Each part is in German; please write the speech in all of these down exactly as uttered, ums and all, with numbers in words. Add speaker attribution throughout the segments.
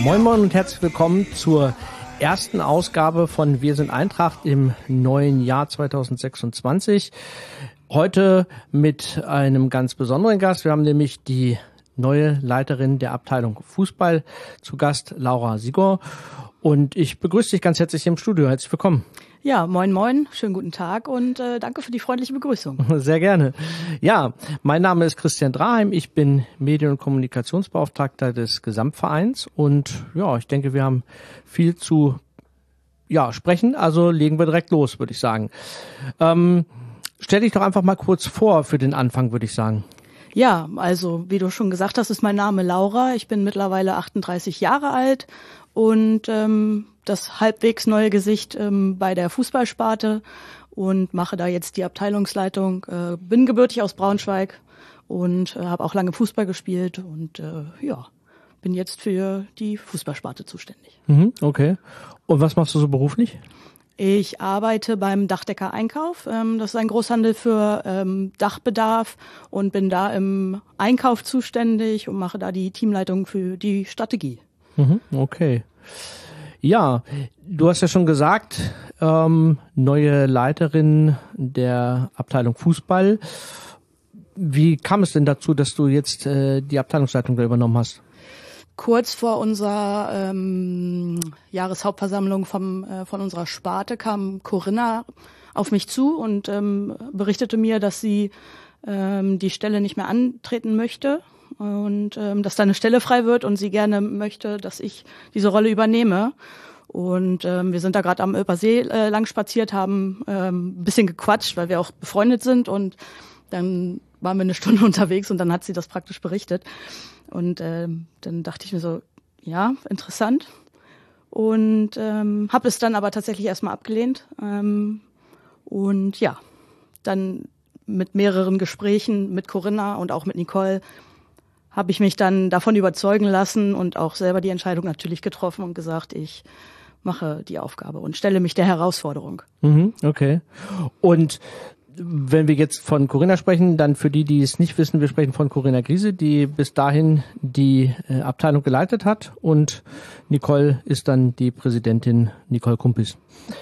Speaker 1: Moin Moin und herzlich willkommen zur ersten Ausgabe von Wir sind Eintracht im neuen Jahr zweitausendsechsundzwanzig. Heute mit einem ganz besonderen Gast. Wir haben nämlich die neue Leiterin der Abteilung Fußball zu Gast, Laura Sigor. Und ich begrüße dich ganz herzlich im Studio. Herzlich willkommen.
Speaker 2: Ja, moin moin, schönen guten Tag und äh, danke für die freundliche Begrüßung.
Speaker 1: Sehr gerne. Ja, mein Name ist Christian Draheim, ich bin Medien- und Kommunikationsbeauftragter des Gesamtvereins und ja, ich denke, wir haben viel zu ja, sprechen, also legen wir direkt los, würde ich sagen. Ähm, stell dich doch einfach mal kurz vor für den Anfang, würde ich sagen.
Speaker 2: Ja, also wie du schon gesagt hast, ist mein Name Laura, ich bin mittlerweile achtunddreißig Jahre alt und ähm, das halbwegs neue Gesicht ähm, bei der Fußballsparte und mache da jetzt die Abteilungsleitung. Äh, bin gebürtig aus Braunschweig und äh, habe auch lange Fußball gespielt und äh, ja, bin jetzt für die Fußballsparte zuständig.
Speaker 1: Mhm, okay. Und was machst du so beruflich?
Speaker 2: Ich arbeite beim Dachdecker Einkauf. Ähm, das ist ein Großhandel für ähm, Dachbedarf und bin da im Einkauf zuständig und mache da die Teamleitung für die Strategie.
Speaker 1: Mhm, okay. Ja, du hast ja schon gesagt, ähm, neue Leiterin der Abteilung Fußball. Wie kam es denn dazu, dass du jetzt äh, die Abteilungsleitung da übernommen hast?
Speaker 2: Kurz vor unserer ähm, Jahreshauptversammlung vom, äh, von unserer Sparte kam Corinna auf mich zu und ähm, berichtete mir, dass sie ähm, die Stelle nicht mehr antreten möchte und ähm, dass da eine Stelle frei wird und sie gerne möchte, dass ich diese Rolle übernehme. Und ähm, wir sind da gerade am Öpersee äh, lang spaziert, haben ähm, ein bisschen gequatscht, weil wir auch befreundet sind und dann waren wir eine Stunde unterwegs und dann hat sie das praktisch berichtet. Und ähm, dann dachte ich mir so, ja, interessant. Und ähm, habe es dann aber tatsächlich erstmal abgelehnt. Ähm, und ja, dann mit mehreren Gesprächen mit Corinna und auch mit Nicole habe ich mich dann davon überzeugen lassen und auch selber die Entscheidung natürlich getroffen und gesagt, ich mache die Aufgabe und stelle mich der Herausforderung.
Speaker 1: Mhm, okay. Und wenn wir jetzt von Corinna sprechen, dann für die, die es nicht wissen, wir sprechen von Corinna Griese, die bis dahin die äh, Abteilung geleitet hat und Nicole ist dann die Präsidentin, Nicole Kumpis.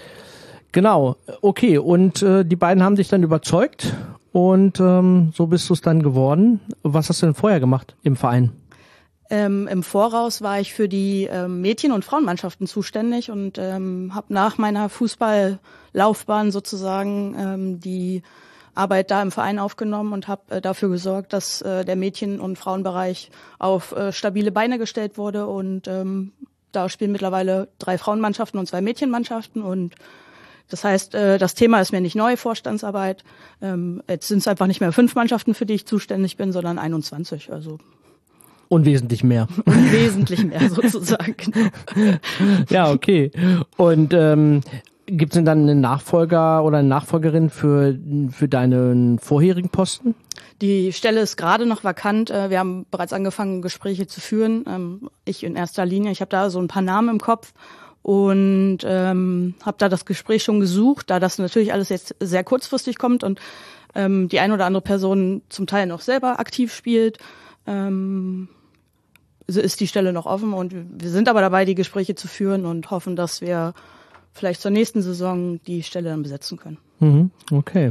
Speaker 1: Genau, okay. Und äh, die beiden haben dich dann überzeugt und ähm, so bist du es dann geworden. Was hast du denn vorher gemacht im Verein?
Speaker 2: Ähm, Im Voraus war ich für die ähm, Mädchen- und Frauenmannschaften zuständig und ähm, habe nach meiner Fußballlaufbahn sozusagen ähm, die Arbeit da im Verein aufgenommen und habe äh, dafür gesorgt, dass äh, der Mädchen- und Frauenbereich auf äh, stabile Beine gestellt wurde. Und ähm, da spielen mittlerweile drei Frauenmannschaften und zwei Mädchenmannschaften. Und das heißt, äh, das Thema ist mir nicht neu, Vorstandsarbeit. Ähm, jetzt sind es einfach nicht mehr fünf Mannschaften, für die ich zuständig bin, sondern einundzwanzig. Also
Speaker 1: Unwesentlich mehr.
Speaker 2: Unwesentlich mehr sozusagen.
Speaker 1: Ja, okay. Und ähm, gibt es denn dann einen Nachfolger oder eine Nachfolgerin für für deinen vorherigen Posten?
Speaker 2: Die Stelle ist gerade noch vakant. Wir haben bereits angefangen, Gespräche zu führen. Ich in erster Linie. Ich habe da so ein paar Namen im Kopf und ähm, habe da das Gespräch schon gesucht, da das natürlich alles jetzt sehr kurzfristig kommt und ähm, die eine oder andere Person zum Teil noch selber aktiv spielt. Ähm, so ist die Stelle noch offen und wir sind aber dabei, die Gespräche zu führen und hoffen, dass wir vielleicht zur nächsten Saison die Stelle dann besetzen können.
Speaker 1: Mhm, okay.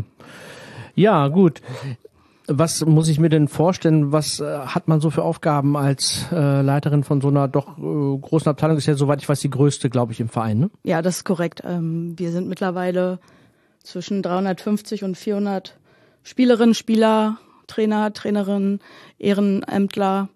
Speaker 1: Ja, gut. Was muss ich mir denn vorstellen? Was äh, hat man so für Aufgaben als äh, Leiterin von so einer doch äh, großen Abteilung? Ist ja, soweit ich weiß, die größte, glaube ich, im Verein, ne?
Speaker 2: Ja, das ist korrekt. Ähm, wir sind mittlerweile zwischen dreihundertfünfzig und vierhundert Spielerinnen, Spieler, Trainer, Trainerinnen, Ehrenämtler.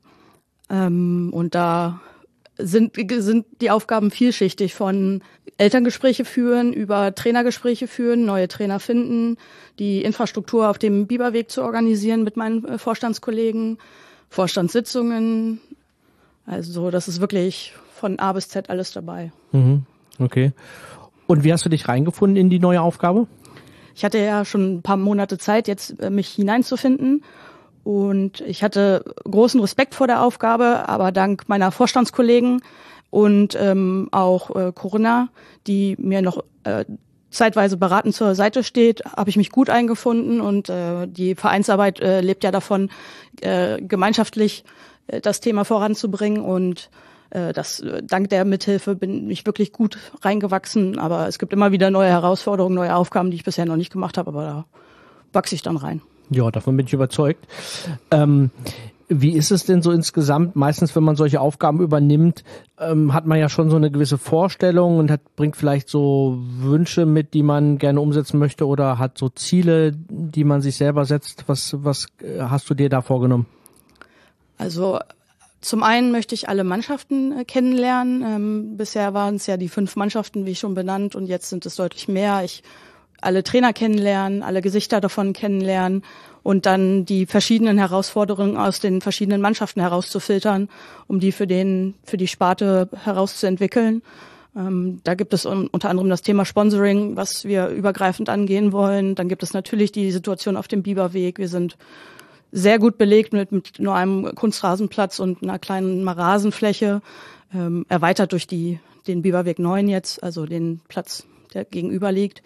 Speaker 2: Ähm, und da sind, sind die Aufgaben vielschichtig, von Elterngespräche führen, über Trainergespräche führen, neue Trainer finden, die Infrastruktur auf dem Biberweg zu organisieren mit meinen Vorstandskollegen, Vorstandssitzungen. Also das ist wirklich von A bis Z alles dabei.
Speaker 1: Mhm, okay. Und wie hast du dich reingefunden in die neue Aufgabe?
Speaker 2: Ich hatte ja schon ein paar Monate Zeit, jetzt mich hineinzufinden. Und ich hatte großen Respekt vor der Aufgabe, aber dank meiner Vorstandskollegen und ähm, auch äh, Corinna, die mir noch äh, zeitweise beratend zur Seite steht, habe ich mich gut eingefunden und äh, die Vereinsarbeit äh, lebt ja davon, äh, gemeinschaftlich äh, das Thema voranzubringen und äh, das, dank der Mithilfe bin ich wirklich gut reingewachsen. Aber es gibt immer wieder neue Herausforderungen, neue Aufgaben, die ich bisher noch nicht gemacht habe. Aber da wachse ich dann rein.
Speaker 1: Ja, davon bin ich überzeugt. Ähm, wie ist es denn so insgesamt? Meistens, wenn man solche Aufgaben übernimmt, ähm, hat man ja schon so eine gewisse Vorstellung und hat, bringt vielleicht so Wünsche mit, die man gerne umsetzen möchte oder hat so Ziele, die man sich selber setzt. Was, was hast du dir da vorgenommen?
Speaker 2: Also zum einen möchte ich alle Mannschaften äh, kennenlernen. Ähm, bisher waren es ja die fünf Mannschaften, wie schon benannt, und jetzt sind es deutlich mehr. Ich alle Trainer kennenlernen, alle Gesichter davon kennenlernen und dann die verschiedenen Herausforderungen aus den verschiedenen Mannschaften herauszufiltern, um die für den für die Sparte herauszuentwickeln. Ähm, da gibt es un, unter anderem das Thema Sponsoring, was wir übergreifend angehen wollen. Dann gibt es natürlich die Situation auf dem Biberweg. Wir sind sehr gut belegt mit, mit nur einem Kunstrasenplatz und einer kleinen Rasenfläche, ähm, erweitert durch die den Biberweg neun jetzt, also den Platz, der gegenüber liegt.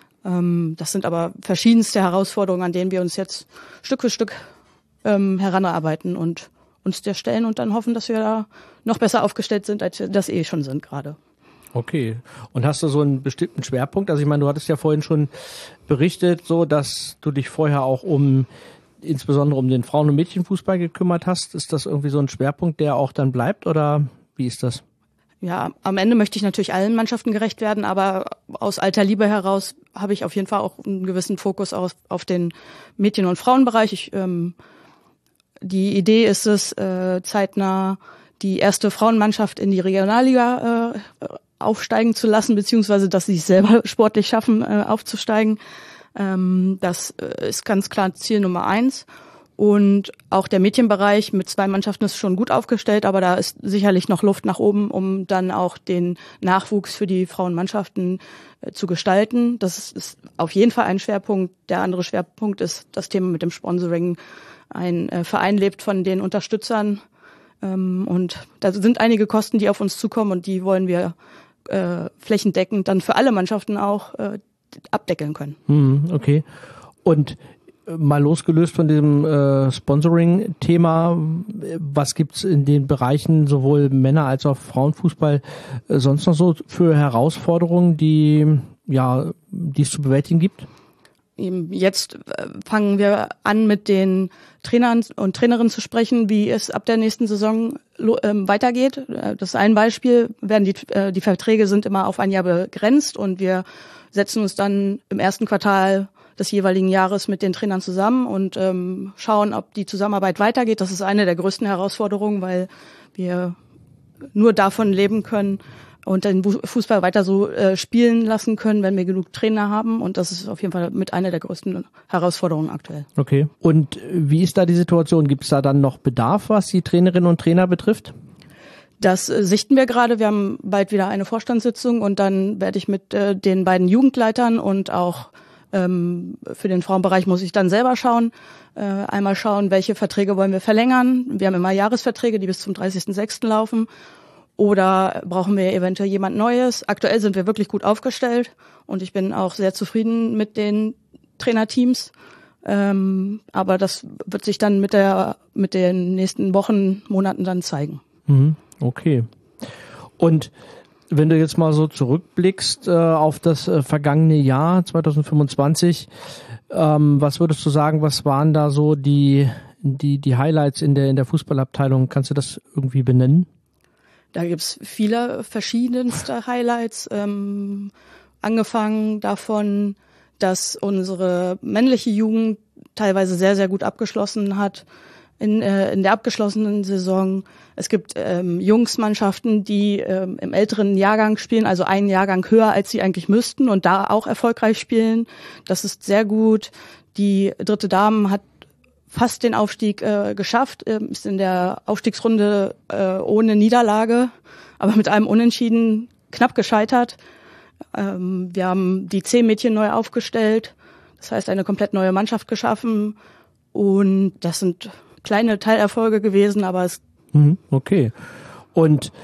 Speaker 2: Das sind aber verschiedenste Herausforderungen, an denen wir uns jetzt Stück für Stück ähm, heranarbeiten und uns der stellen und dann hoffen, dass wir da noch besser aufgestellt sind, als wir das eh schon sind gerade.
Speaker 1: Okay. Und hast du so einen bestimmten Schwerpunkt? Also ich meine, du hattest ja vorhin schon berichtet, so dass du dich vorher auch um insbesondere um den Frauen- und Mädchenfußball gekümmert hast. Ist das irgendwie so ein Schwerpunkt, der auch dann bleibt oder wie ist das?
Speaker 2: Ja, am Ende möchte ich natürlich allen Mannschaften gerecht werden, aber aus alter Liebe heraus habe ich auf jeden Fall auch einen gewissen Fokus auf, auf den Mädchen- und Frauenbereich. Ich, ähm, die Idee ist es, äh, zeitnah die erste Frauenmannschaft in die Regionalliga äh, aufsteigen zu lassen, beziehungsweise dass sie es selber sportlich schaffen, äh, aufzusteigen. Ähm, das äh, ist ganz klar Ziel Nummer eins. Und auch der Mädchenbereich mit zwei Mannschaften ist schon gut aufgestellt, aber da ist sicherlich noch Luft nach oben, um dann auch den Nachwuchs für die Frauenmannschaften äh, zu gestalten. Das ist, ist auf jeden Fall ein Schwerpunkt. Der andere Schwerpunkt ist das Thema mit dem Sponsoring. Ein äh, Verein lebt von den Unterstützern ähm, und da sind einige Kosten, die auf uns zukommen und die wollen wir äh, flächendeckend dann für alle Mannschaften auch äh, abdeckeln können.
Speaker 1: Hm, okay. Und mal losgelöst von dem äh, Sponsoring-Thema, was gibt's in den Bereichen sowohl Männer- als auch Frauenfußball äh, sonst noch so für Herausforderungen, die ja, die es zu bewältigen gibt?
Speaker 2: Jetzt fangen wir an, mit den Trainern und Trainerinnen zu sprechen, wie es ab der nächsten Saison ähm, weitergeht. Das ist ein Beispiel. Werden die, äh, die Verträge sind immer auf ein Jahr begrenzt und wir setzen uns dann im ersten Quartal des jeweiligen Jahres mit den Trainern zusammen und ähm, schauen, ob die Zusammenarbeit weitergeht. Das ist eine der größten Herausforderungen, weil wir nur davon leben können und den Fußball weiter so äh, spielen lassen können, wenn wir genug Trainer haben. Und das ist auf jeden Fall mit einer der größten Herausforderungen aktuell.
Speaker 1: Okay. Und wie ist da die Situation? Gibt es da dann noch Bedarf, was die Trainerinnen und Trainer betrifft?
Speaker 2: Das äh, sichten wir gerade. Wir haben bald wieder eine Vorstandssitzung und dann werde ich mit äh, den beiden Jugendleitern und auch für den Frauenbereich muss ich dann selber schauen, einmal schauen, welche Verträge wollen wir verlängern. Wir haben immer Jahresverträge, die bis zum dreißigsten sechsten laufen. Oder brauchen wir eventuell jemand Neues? Aktuell sind wir wirklich gut aufgestellt und ich bin auch sehr zufrieden mit den Trainerteams. Aber das wird sich dann mit der mit den nächsten Wochen, Monaten dann zeigen.
Speaker 1: Okay. Und wenn du jetzt mal so zurückblickst äh, auf das äh, vergangene Jahr zwanzig fünfundzwanzig, ähm, was würdest du sagen, was waren da so die die die Highlights in der in der Fußballabteilung? Kannst du das irgendwie benennen?
Speaker 2: Da gibt's viele verschiedenste Highlights, ähm, angefangen davon, dass unsere männliche Jugend teilweise sehr sehr gut abgeschlossen hat. In, äh, in der abgeschlossenen Saison. Es gibt ähm, Jungsmannschaften, die ähm, im älteren Jahrgang spielen, also einen Jahrgang höher, als sie eigentlich müssten und da auch erfolgreich spielen. Das ist sehr gut. Die dritte Damen hat fast den Aufstieg äh, geschafft, äh, ist in der Aufstiegsrunde äh, ohne Niederlage, aber mit einem Unentschieden knapp gescheitert. Ähm, wir haben die C-Mädchen neu aufgestellt, das heißt eine komplett neue Mannschaft geschaffen und das sind kleine Teilerfolge gewesen, aber es...
Speaker 1: Okay. Und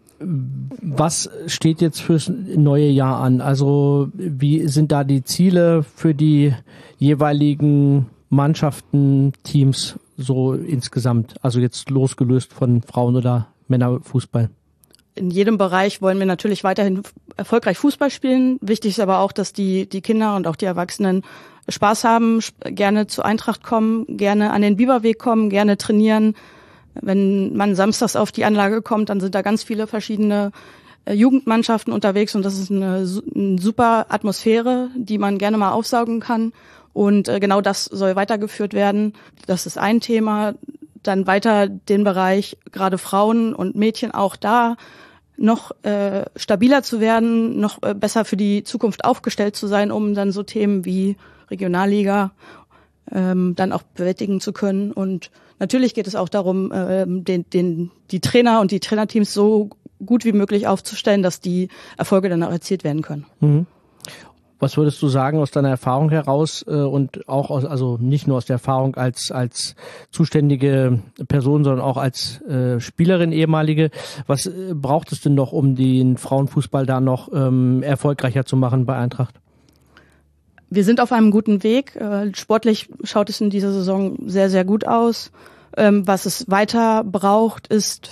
Speaker 1: was steht jetzt fürs neue Jahr an? Also wie sind da die Ziele für die jeweiligen Mannschaften, Teams so insgesamt? Also jetzt losgelöst von Frauen- oder Männerfußball?
Speaker 2: in jedem Bereich wollen wir natürlich weiterhin erfolgreich Fußball spielen. Wichtig ist aber auch, dass die die Kinder und auch die Erwachsenen Spaß haben, gerne zur Eintracht kommen, gerne an den Biberweg kommen, gerne trainieren. Wenn man samstags auf die Anlage kommt, dann sind da ganz viele verschiedene Jugendmannschaften unterwegs und das ist eine, eine super Atmosphäre, die man gerne mal aufsaugen kann. Und genau das soll weitergeführt werden. Das ist ein Thema. Dann weiter den Bereich, gerade Frauen und Mädchen auch da noch äh, stabiler zu werden, noch äh, besser für die Zukunft aufgestellt zu sein, um dann so Themen wie Regionalliga ähm, dann auch bewältigen zu können. Und natürlich geht es auch darum, ähm, den, den, die Trainer und die Trainerteams so gut wie möglich aufzustellen, dass die Erfolge dann auch erzielt werden können.
Speaker 1: Mhm. Was würdest du sagen aus deiner Erfahrung heraus äh, und auch aus, also nicht nur aus der Erfahrung als als zuständige Person, sondern auch als äh, Spielerin ehemalige, was äh, braucht es denn noch, um den Frauenfußball da noch ähm, erfolgreicher zu machen bei Eintracht?
Speaker 2: Wir sind auf einem guten Weg. Äh, sportlich schaut es in dieser Saison sehr, sehr gut aus. Ähm, was es weiter braucht, ist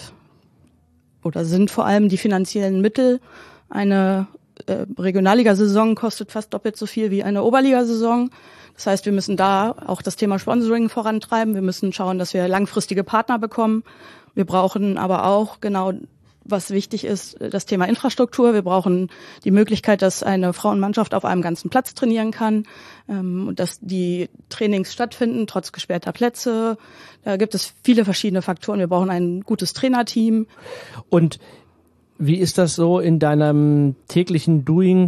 Speaker 2: oder sind vor allem die finanziellen Mittel. Eine Äh, Regionalliga-Saison kostet fast doppelt so viel wie eine Oberliga-Saison. Das heißt, wir müssen da auch das Thema Sponsoring vorantreiben. Wir müssen schauen, dass wir langfristige Partner bekommen. Wir brauchen aber auch, genau was wichtig ist, das Thema Infrastruktur. Wir brauchen die Möglichkeit, dass eine Frauenmannschaft auf einem ganzen Platz trainieren kann ähm, und dass die Trainings stattfinden, trotz gesperrter Plätze. Da gibt es viele verschiedene Faktoren. Wir brauchen ein gutes Trainerteam.
Speaker 1: Und wie ist das so in deinem täglichen Doing?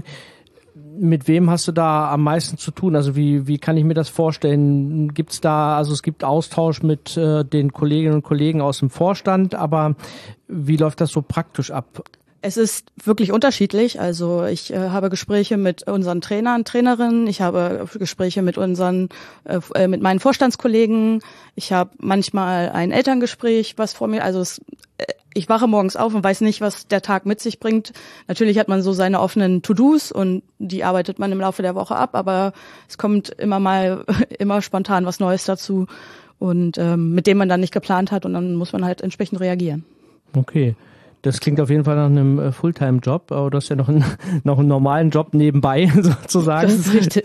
Speaker 1: Mit wem hast du da am meisten zu tun? Also wie wie kann ich mir das vorstellen? Gibt's da, also es gibt Austausch mit äh, den Kolleginnen und Kollegen aus dem Vorstand, aber wie läuft das so praktisch ab?
Speaker 2: Es ist wirklich unterschiedlich. Also ich äh, habe Gespräche mit unseren Trainern, Trainerinnen. Ich habe Gespräche mit unseren, äh, mit meinen Vorstandskollegen. Ich habe manchmal ein Elterngespräch, was vor mir. Also es, äh, ich wache morgens auf und weiß nicht, was der Tag mit sich bringt. Natürlich hat man so seine offenen To-Dos und die arbeitet man im Laufe der Woche ab. Aber es kommt immer mal, immer spontan was Neues dazu und ähm, mit dem man dann nicht geplant hat und dann muss man halt entsprechend reagieren.
Speaker 1: Okay. Das klingt auf jeden Fall nach einem Fulltime-Job, aber du hast ja noch einen, noch einen normalen Job nebenbei, sozusagen.
Speaker 2: Das ist richtig.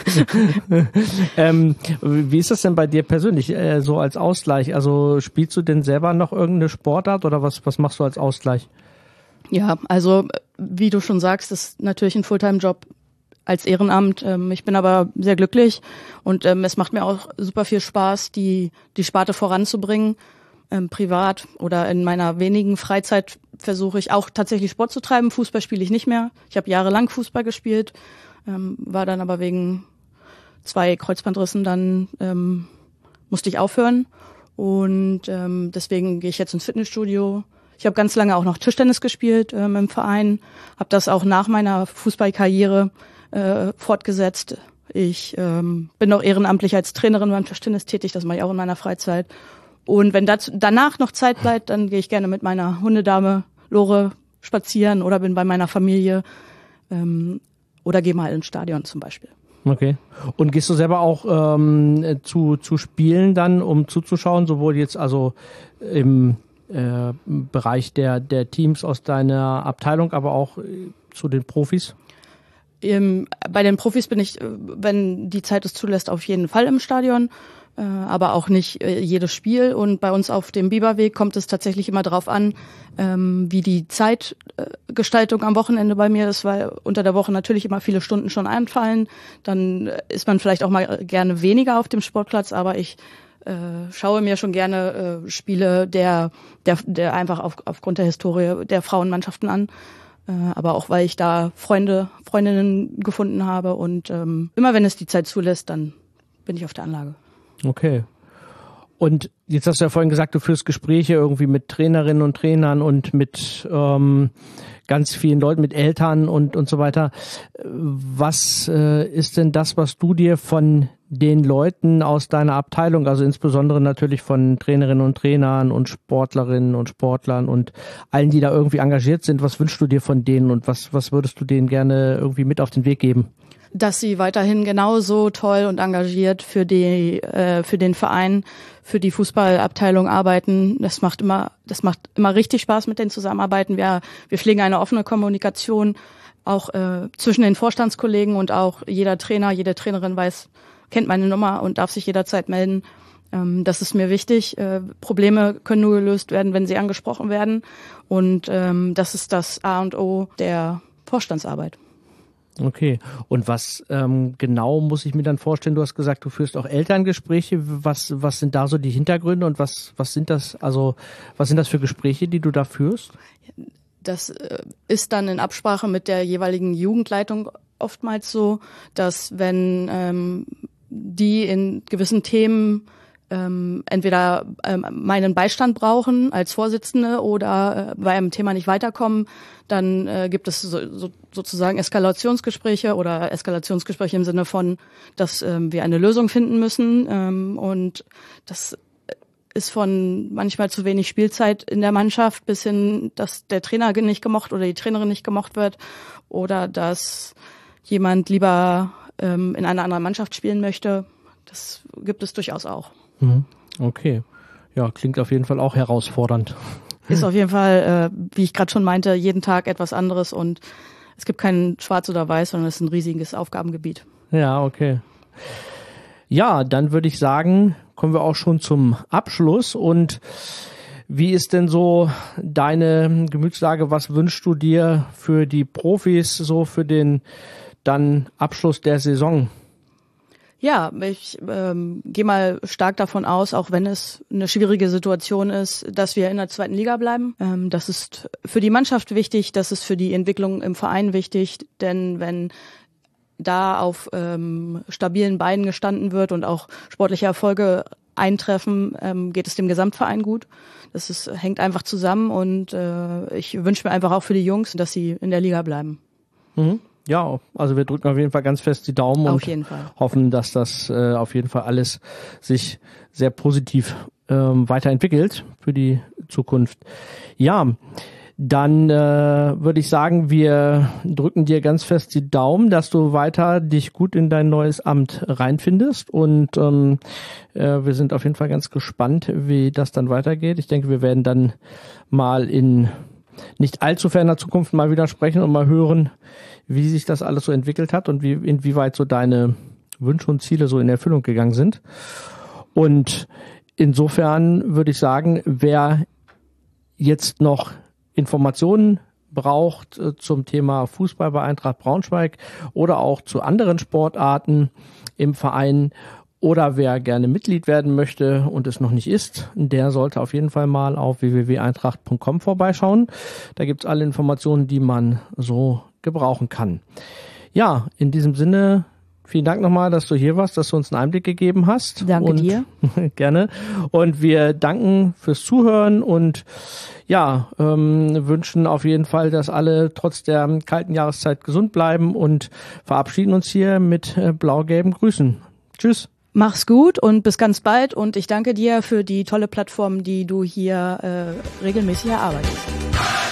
Speaker 1: ähm, wie ist das denn bei dir persönlich, äh, so als Ausgleich? Also spielst du denn selber noch irgendeine Sportart oder was, was machst du als Ausgleich?
Speaker 2: Ja, also wie du schon sagst, ist natürlich ein Fulltime-Job als Ehrenamt. Ähm, ich bin aber sehr glücklich und ähm, es macht mir auch super viel Spaß, die, die Sparte voranzubringen. Ähm, privat oder in meiner wenigen Freizeit versuche ich auch tatsächlich Sport zu treiben. Fußball spiele ich nicht mehr. Ich habe jahrelang Fußball gespielt, ähm, war dann aber wegen zwei Kreuzbandrissen dann ähm, musste ich aufhören und ähm, deswegen gehe ich jetzt ins Fitnessstudio. Ich habe ganz lange auch noch Tischtennis gespielt ähm, im Verein, habe das auch nach meiner Fußballkarriere äh, fortgesetzt. Ich ähm, bin auch ehrenamtlich als Trainerin beim Tischtennis tätig, das mache ich auch in meiner Freizeit. Und wenn dazu, danach noch Zeit bleibt, dann gehe ich gerne mit meiner Hundedame Lore spazieren oder bin bei meiner Familie ähm, oder gehe mal ins Stadion zum Beispiel.
Speaker 1: Okay. Und gehst du selber auch ähm, zu zu Spielen dann, um zuzuschauen, sowohl jetzt also im äh, Bereich der der Teams aus deiner Abteilung, aber auch äh, zu den Profis?
Speaker 2: Ähm, bei den Profis bin ich, wenn die Zeit es zulässt, auf jeden Fall im Stadion. Aber auch nicht äh, jedes Spiel. Und bei uns auf dem Biberweg kommt es tatsächlich immer darauf an, ähm, wie die Zeitgestaltung äh, am Wochenende bei mir ist, weil unter der Woche natürlich immer viele Stunden schon anfallen. Dann ist man vielleicht auch mal gerne weniger auf dem Sportplatz, aber ich äh, schaue mir schon gerne äh, Spiele der, der, der einfach auf, aufgrund der Historie der Frauenmannschaften an. Äh, aber auch, weil ich da Freunde, Freundinnen gefunden habe. Und ähm, immer wenn es die Zeit zulässt, dann bin ich auf der Anlage.
Speaker 1: Okay. Und jetzt hast du ja vorhin gesagt, du führst Gespräche irgendwie mit Trainerinnen und Trainern und mit ähm, ganz vielen Leuten, mit Eltern und und so weiter. Was äh, ist denn das, was du dir von den Leuten aus deiner Abteilung, also insbesondere natürlich von Trainerinnen und Trainern und Sportlerinnen und Sportlern und allen, die da irgendwie engagiert sind, was wünschst du dir von denen und was was würdest du denen gerne irgendwie mit auf den Weg geben?
Speaker 2: dass sie weiterhin genauso toll und engagiert für die äh, für den Verein, für die Fußballabteilung arbeiten. Das macht immer das macht immer richtig Spaß, mit denen zusammenarbeiten. Wir wir pflegen eine offene Kommunikation auch äh, zwischen den Vorstandskollegen, und auch jeder Trainer, jede Trainerin weiß, kennt meine Nummer und darf sich jederzeit melden. Ähm, das ist mir wichtig. Äh, Probleme können nur gelöst werden, wenn sie angesprochen werden, und ähm, das ist das A und O der Vorstandsarbeit.
Speaker 1: Okay. Und was ähm, genau muss ich mir dann vorstellen? Du hast gesagt, du führst auch Elterngespräche. Was was sind da so die Hintergründe und was was sind das? Also was sind das für Gespräche, die du da führst?
Speaker 2: Das äh, ist dann in Absprache mit der jeweiligen Jugendleitung oftmals so, dass wenn ähm, die in gewissen Themen ähm, entweder ähm, meinen Beistand brauchen als Vorsitzende oder äh, bei einem Thema nicht weiterkommen, dann äh, gibt es so, so, sozusagen Eskalationsgespräche oder Eskalationsgespräche im Sinne von, dass ähm, wir eine Lösung finden müssen, ähm, und das ist von manchmal zu wenig Spielzeit in der Mannschaft bis hin, dass der Trainer nicht gemocht oder die Trainerin nicht gemocht wird oder dass jemand lieber ähm, in einer anderen Mannschaft spielen möchte. Das gibt es durchaus auch.
Speaker 1: Okay. Ja, klingt auf jeden Fall auch herausfordernd.
Speaker 2: Ist auf jeden Fall, äh, wie ich gerade schon meinte, jeden Tag etwas anderes, und es gibt kein Schwarz oder Weiß, sondern es ist ein riesiges Aufgabengebiet.
Speaker 1: Ja, okay. Ja, dann würde ich sagen, kommen wir auch schon zum Abschluss. Und wie ist denn so deine Gemütslage? Was wünschst du dir für die Profis, so für den dann Abschluss der Saison?
Speaker 2: Ja, ich ähm, gehe mal stark davon aus, auch wenn es eine schwierige Situation ist, dass wir in der zweiten Liga bleiben. Ähm, das ist für die Mannschaft wichtig, das ist für die Entwicklung im Verein wichtig, denn wenn da auf ähm, stabilen Beinen gestanden wird und auch sportliche Erfolge eintreffen, ähm, geht es dem Gesamtverein gut. Das ist, hängt einfach zusammen, und äh, ich wünsche mir einfach auch für die Jungs, dass sie in der Liga bleiben.
Speaker 1: Mhm. Ja, also wir drücken auf jeden Fall ganz fest die Daumen
Speaker 2: auf
Speaker 1: und
Speaker 2: jeden Fall.
Speaker 1: hoffen, dass das äh, auf jeden Fall alles sich sehr positiv ähm, weiterentwickelt für die Zukunft. Ja, dann äh, würde ich sagen, wir drücken dir ganz fest die Daumen, dass du weiter dich gut in dein neues Amt reinfindest, und ähm, äh, wir sind auf jeden Fall ganz gespannt, wie das dann weitergeht. Ich denke, wir werden dann mal in nicht allzu ferner Zukunft mal wieder sprechen und mal hören, wie sich das alles so entwickelt hat und wie inwieweit so deine Wünsche und Ziele so in Erfüllung gegangen sind. Und insofern würde ich sagen, wer jetzt noch Informationen braucht äh, zum Thema Fußball bei Eintracht Braunschweig oder auch zu anderen Sportarten im Verein, oder wer gerne Mitglied werden möchte und es noch nicht ist, der sollte auf jeden Fall mal auf w w w punkt eintracht punkt com vorbeischauen. Da gibt's alle Informationen, die man so gebrauchen kann. Ja, in diesem Sinne, vielen Dank nochmal, dass du hier warst, dass du uns einen Einblick gegeben hast.
Speaker 2: Danke
Speaker 1: und,
Speaker 2: dir.
Speaker 1: Gerne. Und wir danken fürs Zuhören und ja, ähm, wünschen auf jeden Fall, dass alle trotz der kalten Jahreszeit gesund bleiben, und verabschieden uns hier mit äh, blau-gelben Grüßen. Tschüss.
Speaker 2: Mach's gut und bis ganz bald, und ich danke dir für die tolle Plattform, die du hier äh, regelmäßig erarbeitest.